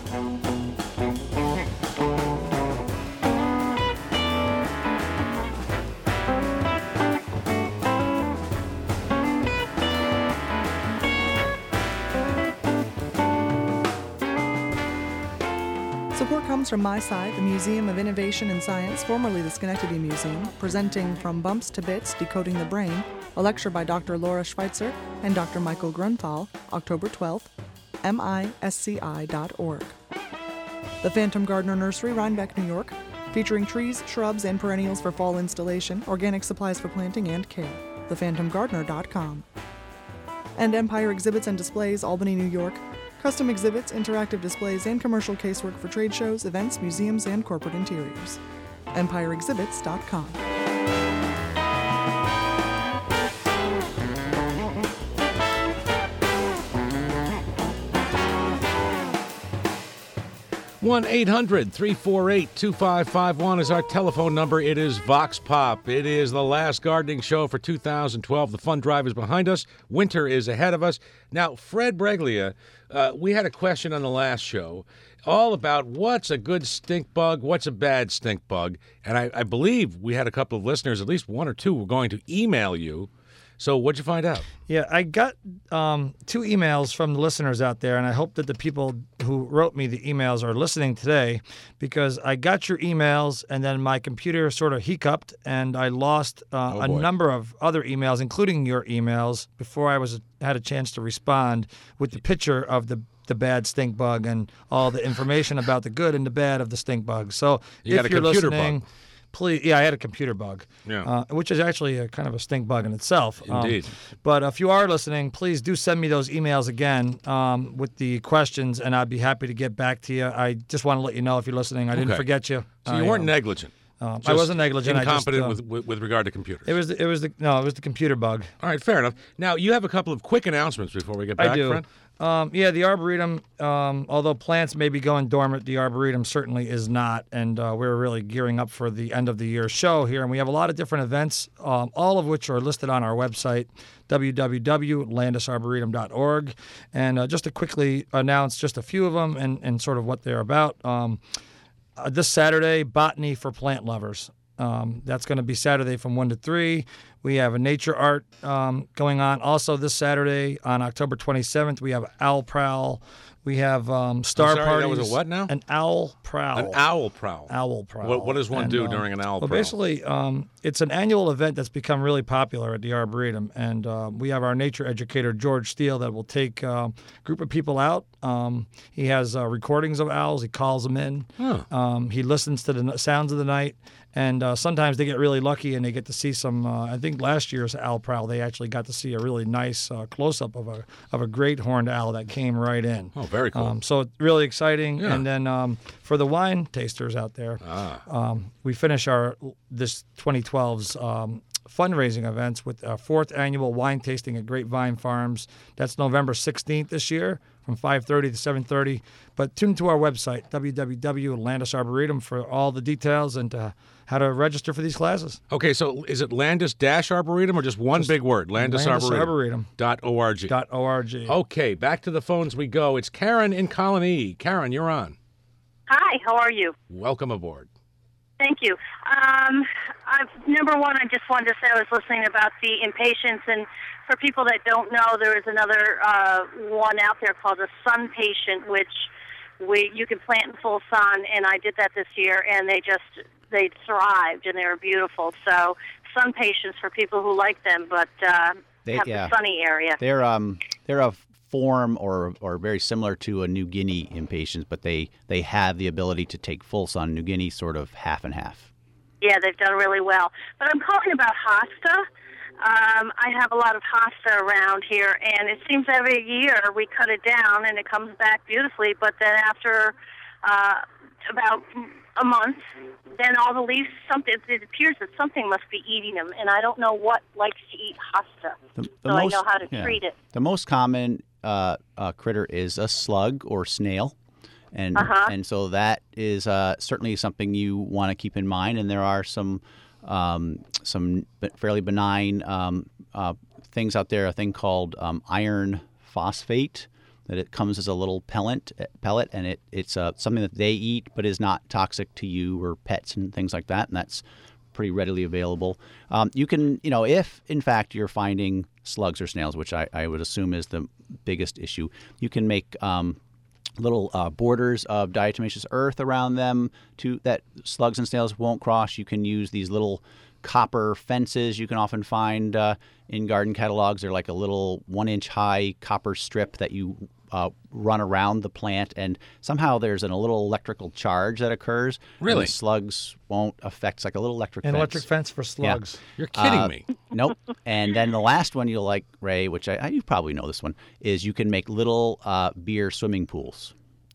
Support comes from My Side, the Museum of Innovation and Science, formerly the Schenectady Museum, presenting From Bumps to Bits, Decoding the Brain, a lecture by Doctor Laura Schweitzer and Doctor Michael Grunthal, October twelfth, M I S C I dot org. The Phantom Gardener Nursery, Rhinebeck, New York, featuring trees, shrubs, and perennials for fall installation, organic supplies for planting and care, the phantom gardener dot com. And Empire Exhibits and Displays, Albany, New York, custom exhibits, interactive displays, and commercial casework for trade shows, events, museums, and corporate interiors. empire exhibits dot com. one eight hundred, three four eight, two five five one is our telephone number. It is Vox Pop. It is the last gardening show for two thousand twelve. The fun drive is behind us. Winter is ahead of us. Now, Fred Breglia, uh, we had a question on the last show all about what's a good stink bug, what's a bad stink bug. And I, I believe we had a couple of listeners, at least one or two, were going to email you. So what'd you find out? Yeah, I got um, two emails from the listeners out there, and I hope that the people who wrote me the emails are listening today, because I got your emails, and then my computer sort of hiccuped, and I lost uh, Oh, a boy. number of other emails, including your emails, before I was had a chance to respond with the picture of the the bad stink bug and all the information about the good and the bad of the stink bug. So You if got a you're computer listening, bug. please, yeah, I had a computer bug, Yeah. uh, which is actually a kind of a stink bug in itself. Um, Indeed. but if you are listening, please do send me those emails again um, with the questions, and I'd be happy to get back to you. I just want to let you know if you're listening, I didn't Okay. forget you. So you I, weren't um, negligent. um, I Just wasn't negligent. I just, Incompetent uh, with, with with regard to computers. It was the, it was the no, it was the computer bug. All right, fair enough. Now, you have a couple of quick announcements before we get back, I do. Fred. Um, yeah, the Arboretum, um, although plants may be going dormant, the Arboretum certainly is not. And uh, we're really gearing up for the end of the year show here. And we have a lot of different events, um, all of which are listed on our website, w w w dot landis arboretum dot org. And uh, just to quickly announce just a few of them and, and sort of what they're about. Um, uh, this Saturday, Botany for Plant Lovers. Um, that's going to be Saturday from one to three. We have a nature art um, going on. Also this Saturday on October twenty-seventh, we have Owl Prowl. We have um, Star I'm sorry, Parties. that was a what now? An Owl Prowl. An owl prowl. Owl Prowl. What, what does one And, do um, during an owl well, prowl? basically, um, it's an annual event that's become really popular at the Arboretum, and uh, we have our nature educator, George Steele, that will take uh, a group of people out. Um, he has uh, recordings of owls. He calls them in. Huh. Um, he listens to the n- sounds of the night, and uh, sometimes they get really lucky and they get to see some. Uh, I think last year's owl prowl, they actually got to see a really nice uh, close-up of a of a great horned owl that came right in. Oh, very cool. Um, so it's really exciting. Yeah. And then um, for the wine tasters out there, Ah. um, we finish our this twenty twelve's um, fundraising events with our fourth annual wine tasting at Grapevine Farms. That's November sixteenth this year from five thirty to seven thirty. But tune to our website, w w w dot landis arboretum, for all the details and uh, how to register for these classes. Okay, so is it Landis dash Arboretum or just one just big word? Landis, Landis Arboretum. Arboretum. Dot O-R-G. Dot O-R-G. Okay, back to the phones we go. It's Karen in Colony. Karen, you're on. Hi, how are you? Welcome aboard. Thank you. Um, I've, number one, I just wanted to say I was listening about the impatiens, and for people that don't know, there is another uh, one out there called a sun patient, which we you can plant in full sun, and I did that this year, and they just they thrived and they were beautiful. So sun patients for people who like them, but uh, They- have yeah. the sunny area. They're um they're a form or or very similar to a New Guinea impatiens, but they they have the ability to take full sun. New Guinea sort of half and half. Yeah, they've done really well. But I'm calling about hosta. Um, I have a lot of hosta around here, and it seems every year we cut it down and it comes back beautifully, but then after uh, about a month, then all the leaves, something it appears that something must be eating them, and I don't know what likes to eat hosta, The, so the I most- know how to yeah. treat it. The most common uh, uh, critter is a slug or snail. And Uh-huh. and so that is uh, certainly something you want to keep in mind. And there are some um, some fairly benign um, uh, things out there. A thing called um, iron phosphate, that it comes as a little pellet, pellet, and it it's uh, something that they eat, but is not toxic to you or pets and things like that. And that's pretty readily available. Um, you can, you know, if in fact you're finding slugs or snails, which I, I would assume is the biggest issue, you can make um, little uh, borders of diatomaceous earth around them to that slugs and snails won't cross. You can use these little copper fences you can often find uh, in garden catalogs. They're like a little one-inch high copper strip that you uh, run around the plant, and somehow there's an, a little electrical charge that occurs. Really? And the slugs won't affect. It's like a little electric An fence. electric fence for slugs. Yeah. You're kidding Uh, me. Nope. And then the last one you'll like, Ray, which I, I you probably know this one, is you can make little uh, beer swimming pools.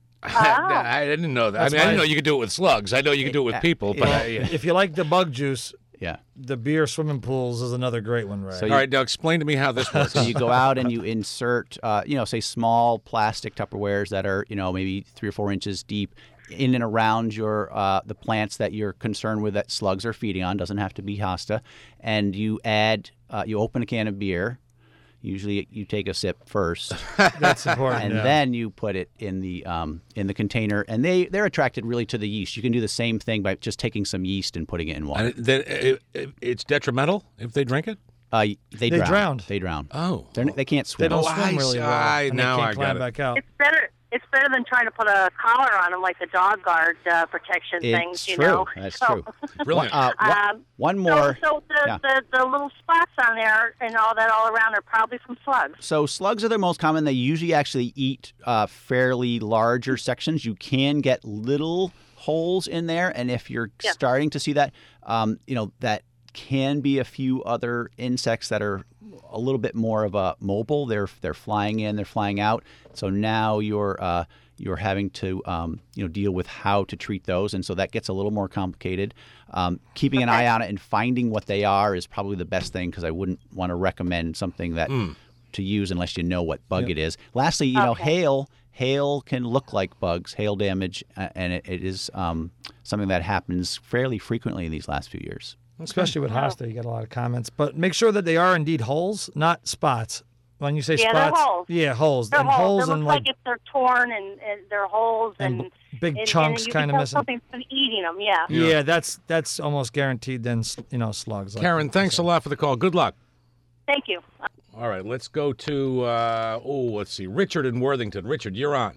I didn't know that. That's I mean, I didn't nice. know you could do it with slugs. I know you can do it with people, but Well, I, yeah. if you like the bug juice, Yeah. the beer swimming pools is another great one, right? So All right, now explain to me how this works. So you go out and you insert, uh, you know, say small plastic Tupperwares that are, you know, maybe three or four inches deep in and around your uh, the plants that you're concerned with that slugs are feeding on. Doesn't have to be hosta. And you add, uh, you open a can of beer. Usually you take a sip first, That's important. and yeah. then you put it in the um, in the container. And they they're attracted really to the yeast. You can do the same thing by just taking some yeast and putting it in water. And then it, it, it's detrimental if they drink it? Uh, they They drown. drowned. They drown. Oh. They're, they can't swim. They don't Oh, swim I really see. well. I- and now they I can't got climb it. back out. It's better. It's better than trying to put a collar on them like the dog guard uh, protection It's things. You true. know. That's So- true. Brilliant. Uh, one, Um, one So, more. so the, Yeah. the, the little spots on there and all that all around are probably from slugs. So slugs are the most common. They usually actually eat uh, fairly larger sections. You can get little holes in there, and if you're Yeah. starting to see that, um, you know that can be a few other insects that are a little bit more of a mobile. They're they're flying in, they're flying out. So now you're uh, you're having to um, you know deal with how to treat those, and so that gets a little more complicated. Um, keeping an eye on it and finding what they are is probably the best thing, because I wouldn't want to recommend something that to use unless you know what bug it is. Lastly, you know, Okay. hail hail can look like bugs, hail damage, uh, and it, it is um, something that happens fairly frequently in these last few years. Especially with hosta, you get a lot of comments. But make sure that they are indeed holes, not spots. When you say Yeah, they're spots, holes. yeah, holes. They're and holes. holes They look and like, like if they're torn and, and they're holes And and, b- big and, chunks and you kinda can tell missing. Something's been eating them. Yeah. yeah, that's that's almost guaranteed. Then s- you know slugs. Like Karen, thanks a lot for the call. Good luck. Thank you. All right, let's go to, uh, oh, let's see, Richard in Worthington. Richard, you're on.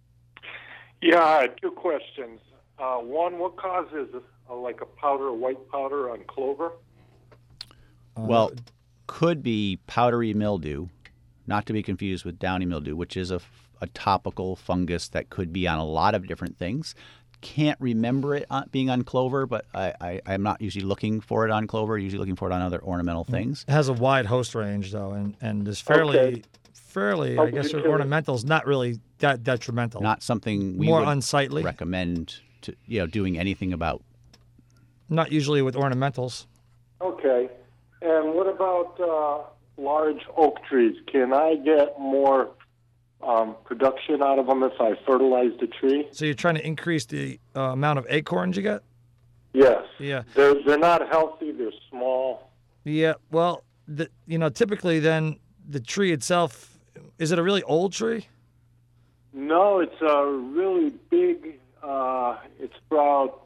Yeah, I had two questions. Uh, one, what causes uh, like a powder, a white powder on clover? Well, could be powdery mildew, not to be confused with downy mildew, which is a, f- a topical fungus that could be on a lot of different things. Can't remember it on, being on clover, but I, I, I'm not usually looking for it on clover. Usually looking for it on other ornamental things. It has a wide host range though, and and is fairly Okay. fairly. How I guess would you kill it? ornamental is not really that detrimental. Not something we More would unsightly. recommend to you know doing anything about. Not usually with ornamentals. Okay. And what about uh, large oak trees? Can I get more um, production out of them if I fertilize the tree? So you're trying to increase the uh, amount of acorns you get? Yes. Yeah. They're they're not healthy. They're small. Yeah. Well, the, you know, typically then the tree itself, is it a really old tree? No, it's a really big. Uh, it's about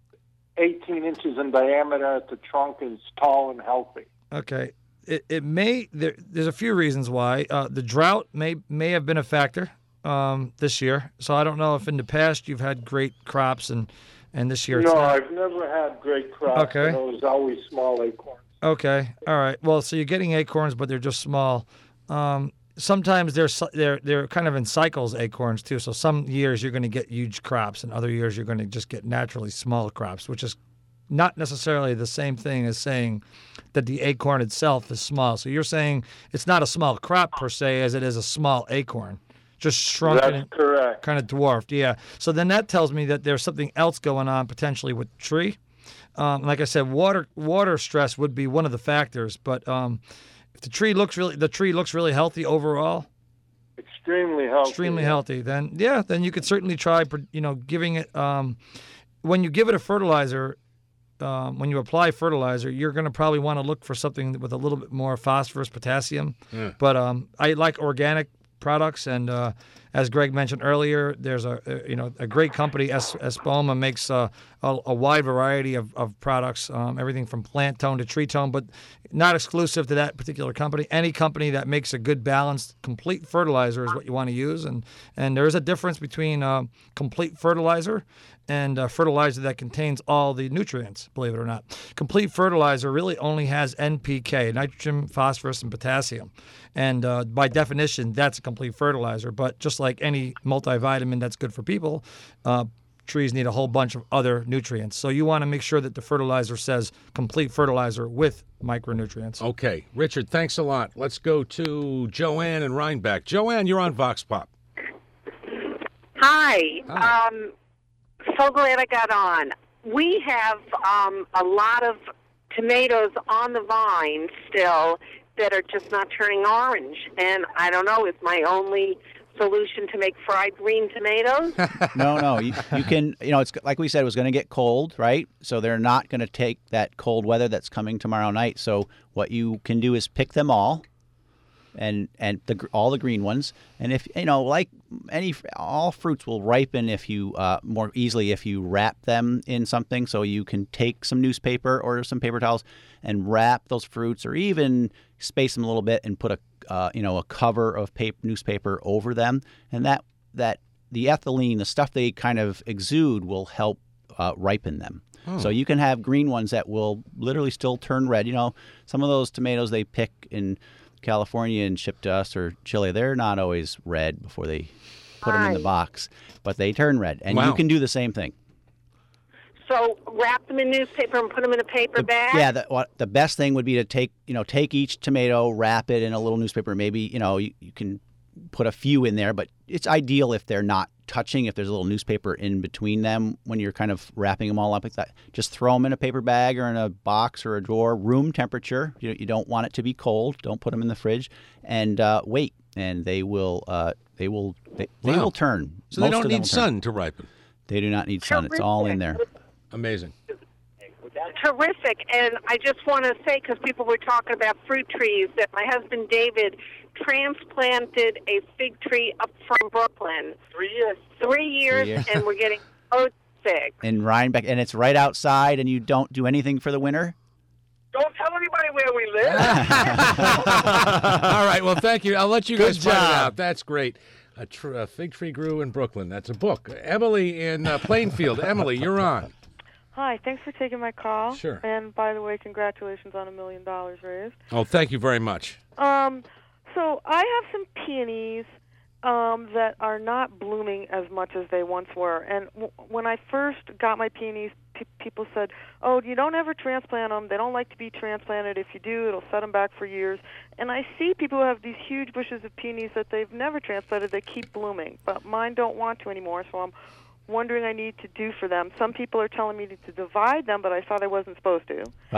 eighteen inches in diameter at the trunk, and it's tall and healthy. Okay. It it may there, there's a few reasons why. Uh, the drought may may have been a factor um, this year. So I don't know if in the past you've had great crops and, and this year it's No, not. I've never had great crops. Okay. But it was always small acorns. Okay. All right. Well, so you're getting acorns, but they're just small. Um, sometimes they're cy- they're they're kind of in cycles, acorns too. So some years you're going to get huge crops, and other years you're going to just get naturally small crops, which is not necessarily the same thing as saying that the acorn itself is small. So you're saying it's not a small crop per se, as it is a small acorn, just shrunken. That's correct. Kind of dwarfed. Yeah. So then that tells me that there's something else going on potentially with the tree. Um, like I said, water water stress would be one of the factors, but um, if the tree looks really the tree looks really healthy overall, Extremely healthy. extremely healthy, then yeah, then you could certainly try, you know, giving it um, when you give it a fertilizer. Um, when you apply fertilizer, you're going to probably want to look for something with a little bit more phosphorus, potassium. Yeah. But um, I like organic products, and uh, as Greg mentioned earlier, there's a, a you know a great company, Es- Espoma, makes uh, a, a wide variety of, of products, um, everything from plant tone to tree tone, but not exclusive to that particular company. Any company that makes a good balanced, complete fertilizer is what you want to use, and and there is a difference between uh, complete fertilizer and uh, fertilizer that contains all the nutrients, believe it or not. Complete fertilizer really only has N P K, nitrogen, phosphorus, and potassium. And uh, by definition, that's a complete fertilizer. But just like any multivitamin that's good for people, uh, trees need a whole bunch of other nutrients. So you want to make sure that the fertilizer says complete fertilizer with micronutrients. Okay. Richard, thanks a lot. Let's go to Joanne and Rhinebeck. Joanne, you're on Vox Pop. Hi. Hi. Um, so glad I got on. We have um, a lot of tomatoes on the vine still that are just not turning orange. And I don't know, is my only solution to make fried green tomatoes? No, no. You, you can, you know, it's like we said, it was going to get cold, right? So they're not going to take that cold weather that's coming tomorrow night. So what you can do is pick them all, and and the all the green ones. And if you know, like any all fruits will ripen if you uh, more easily if you wrap them in something. So you can take some newspaper or some paper towels and wrap those fruits, or even space them a little bit and put a uh, you know a cover of paper, newspaper over them, and that that the ethylene, the stuff they kind of exude, will help uh, ripen them. Oh. So you can have green ones that will literally still turn red. You know, some of those tomatoes they pick in California and ship to us, or Chile, they're not always red before they put them in the Right. box, but they turn red, and Wow. you can do the same thing. So wrap them in newspaper and put them in a paper The- bag? yeah, the, what, the best thing would be to take you know take each tomato, wrap it in a little newspaper. Maybe you know you, you can put a few in there, but it's ideal if they're not touching, if there's a little newspaper in between them when you're kind of wrapping them all up like that. Just throw them in a paper bag or in a box or a drawer, room temperature. You, you don't want it to be cold. Don't put them in the fridge, and uh, wait, and they will uh, they will they, they Wow. will turn. So they Most don't of them need will turn. sun to ripen. They do not need sun. It's all in there. Amazing. Terrific. And I just want to say, because people were talking about fruit trees, that my husband David transplanted a fig tree up from Brooklyn. Three years. Three years, years. and we're getting so sick. In Rhinebeck, and it's right outside, and you don't do anything for the winter. Don't tell anybody where we live. All right. Well, thank you. I'll let you Good guys find it job. out. That's great. A, tr- a fig tree grew in Brooklyn. That's a book. Emily in uh, Plainfield. Emily, you're on. Hi, thanks for taking my call. Sure. And by the way, congratulations on a million dollars raised. Oh, thank you very much. Um, so I have some peonies um, that are not blooming as much as they once were. And w- when I first got my peonies, pe- people said, "Oh, you don't ever transplant them. They don't like to be transplanted. If you do, it'll set them back for years." And I see people who have these huge bushes of peonies that they've never transplanted. They keep blooming, but mine don't want to anymore. So I'm wondering I need to do for them. Some people are telling me to, to divide them, but I thought I wasn't supposed to. Well,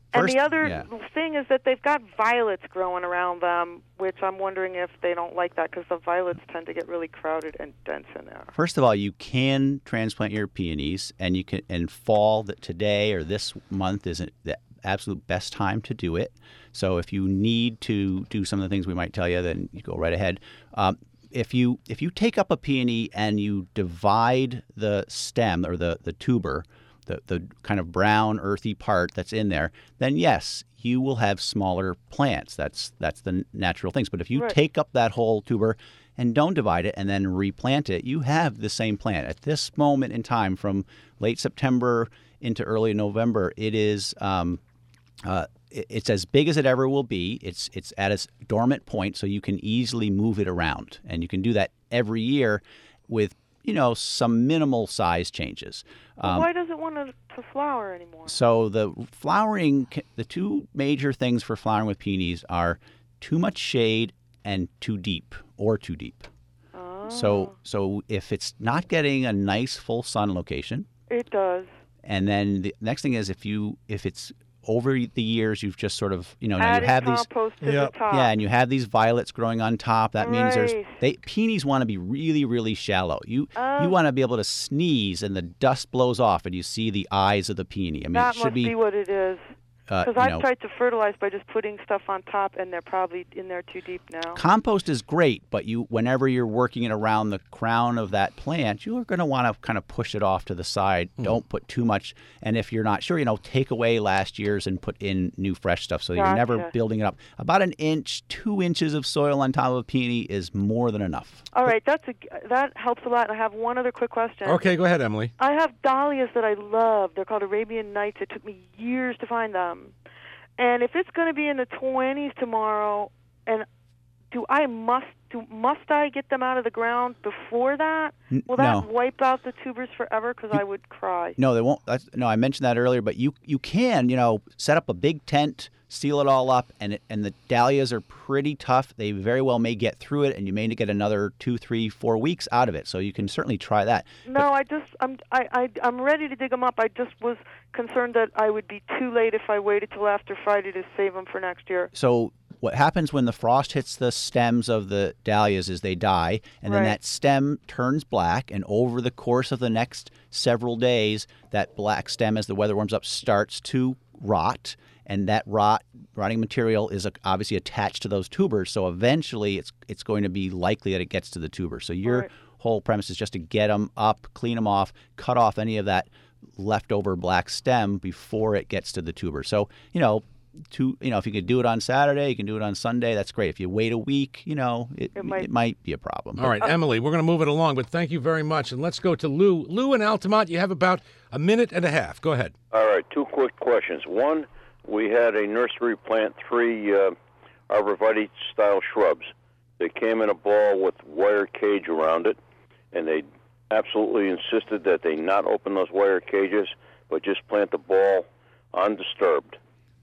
And First- the other yeah. thing is that they've got violets growing around them, which I'm wondering if they don't like that because the violets tend to get really crowded and dense in there. First of all, you can transplant your peonies, and you can. And fall that today or this month isn't the absolute best time to do it. So if you need to do some of the things we might tell you, then you go right ahead. Um, if you if you take up a peony and you divide the stem or the the tuber, the the kind of brown earthy part that's in there, then yes, you will have smaller plants. That's that's the natural things. But if you Right. take up that whole tuber and don't divide it and then replant it, you have the same plant. At this moment in time, from late September into early November, it is um, uh, it- it's as big as it ever will be. It's it's at its dormant point, so you can easily move it around, and you can do that every year with you know some minimal size changes. Well, Um, why does it want to, to flower anymore? so the flowering, the two major things for flowering with peonies are too much shade and too deep or too deep. Oh. So so if it's not getting a nice full sun location, It does. and then the next thing is if you if it's over the years you've just sort of you know now you Added have these compost to Yep. the top. yeah and you have these violets growing on top. That means there's Right. they peonies want to be really really shallow. You Oh. you want to be able to sneeze and the dust blows off and you see the eyes of the peony. I mean that it should must be, what it is. uh, Because you I've know, tried to fertilize by just putting stuff on top, and they're probably in there too deep now. compost is great, but you whenever you're working it around the crown of that plant, you're going to want to kind of push it off to the side. Hmm. Don't put too much. And if you're not sure, you know, take away last year's and put in new fresh stuff so you're never Gotcha. building it up. About an inch, two inches of soil on top of a peony is more than enough. All right, that's a, that helps a lot. I have one other quick question. Okay, go ahead, Emily. I have dahlias that I love. They're called Arabian Nights. It took me years to find them. And if it's going to be in the twenties tomorrow, and do I must do must I get them out of the ground before that? N- Will that no. wipe out the tubers forever? Because I would cry. No, they won't. That's, no, I mentioned that earlier, but you you can, you know, set up a big tent, seal it all up, and it, and the dahlias are pretty tough. They very well may get through it, and you may get another two, three, four weeks out of it. So you can certainly try that. No, I just I'm I, I I'm ready to dig them up. I just was concerned that I would be too late if I waited till after Friday to save them for next year. So what happens when the frost hits the stems of the dahlias is they die, and then Right. that stem turns black, and over the course of the next several days, that black stem, as the weather warms up, starts to rot, and that rot rotting material is uh, obviously attached to those tubers. So eventually, it's it's going to be likely that it gets to the tuber. So your Right. whole premise is just to get them up, clean them off, cut off any of that leftover black stem before it gets to the tuber. So you know. To you know, if you could do it on Saturday, you can do it on Sunday. That's great. If you wait a week, you know, it, It might- it might be a problem. All right, Emily, we're going to move it along, but thank you very much. And let's go to Lou. Lou in Altamont, you have about a minute and a half. Go ahead. All right, two quick questions. One, we had a nursery plant three uh, arborvitae-style shrubs. They came in a ball with wire cage around it, and they absolutely insisted that they not open those wire cages, but just plant the ball undisturbed.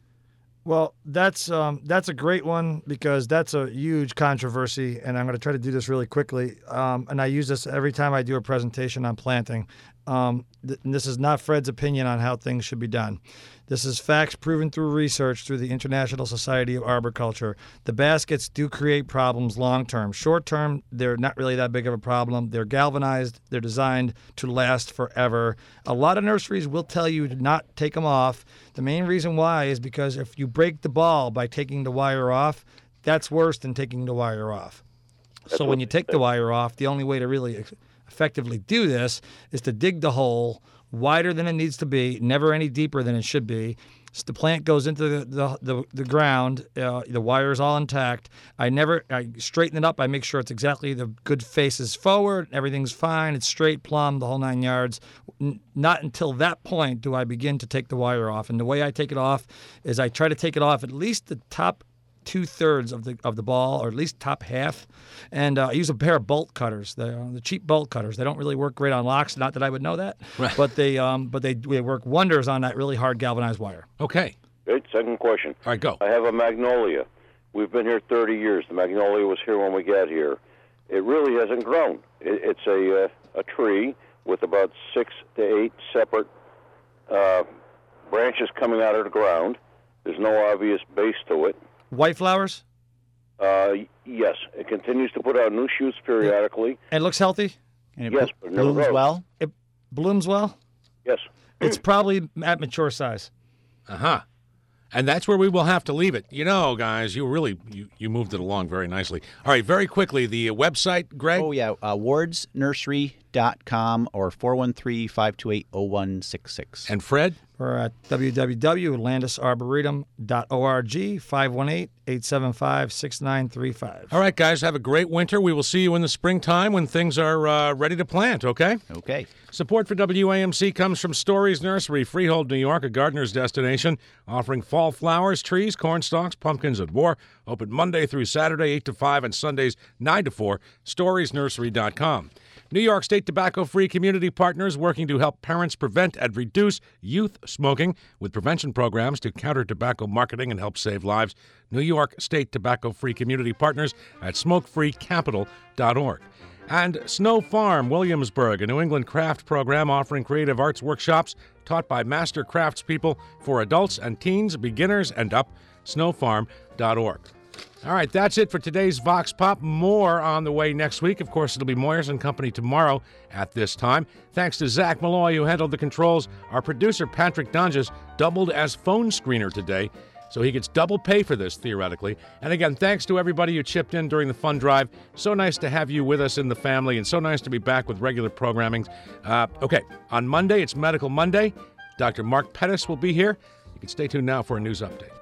Well, that's um, that's a great one because that's a huge controversy, and I'm going to try to do this really quickly. Um, and I use this every time I do a presentation on planting. Um, th- and this is not Fred's opinion on how things should be done. This is facts proven through research through the International Society of Arboriculture. The baskets do create problems long term. Short term, they're not really that big of a problem. They're galvanized. They're designed to last forever. A lot of nurseries will tell you to not take them off. The main reason why is because if you break the ball by taking the wire off, that's worse than taking the wire off. So when you take the wire off, the only way to really ex- effectively do this is to dig the hole wider than it needs to be, never any deeper than it should be. So the plant goes into the the, the, the ground. Uh, the wire is all intact. I never I straighten it up. I make sure it's exactly the good faces forward. Everything's fine. It's straight, plumb, the whole nine yards. N- not until that point do I begin to take the wire off. And the way I take it off is I try to take it off at least the top two thirds of the of the ball, or at least top half, and uh, I use a pair of bolt cutters, the uh, the cheap bolt cutters. They don't really work great on locks. Not that I would know that, Right. but they um but they, they work wonders on that really hard galvanized wire. Okay. Good. Second question. All right, go. I have a magnolia. We've been here thirty years. The magnolia was here when we got here. It really hasn't grown. It, it's a uh, a tree with about six to eight separate uh, branches coming out of the ground. There's no obvious base to it. White flowers? Uh, yes, it continues to put out new shoots periodically. It looks healthy? And it yes, bl- but it never blooms grows. well? It blooms well? Yes. It's probably at mature size. Uh-huh. And that's where we will have to leave it. You know, guys, you really you, you moved it along very nicely. All right, very quickly, the website, Greg? Oh, yeah, uh, wards nursery dot com or four one three, five two eight, zero one six six. And Fred? We're at w w w dot landis arboretum dot org, five one eight, eight seven five, six nine three five. All right, guys, have a great winter. We will see you in the springtime when things are uh, ready to plant, okay? Okay. Support for W A M C comes from Stories Nursery, Freehold, New York, a gardener's destination, offering fall flowers, trees, corn stalks, pumpkins, and more. Open Monday through Saturday, eight to five, and Sundays, nine to four, stories nursery dot com. New York State Tobacco-Free Community Partners working to help parents prevent and reduce youth smoking with prevention programs to counter tobacco marketing and help save lives. New York State Tobacco-Free Community Partners at smoke free capital dot org. And Snow Farm, Williamsburg, a New England craft program offering creative arts workshops taught by master craftspeople for adults and teens, beginners, and up, snow farm dot org. All right, that's it for today's Vox Pop. More on the way next week. Of course, it'll be Moyers and Company tomorrow at this time. Thanks to Zach Malloy, who handled the controls. Our producer, Patrick Donges, doubled as phone screener today, so he gets double pay for this, theoretically. And again, thanks to everybody who chipped in during the fund drive. So nice to have you with us in the family, and so nice to be back with regular programming. Uh, okay, on Monday, it's Medical Monday. Doctor Mark Pettis will be here. You can stay tuned now for a news update.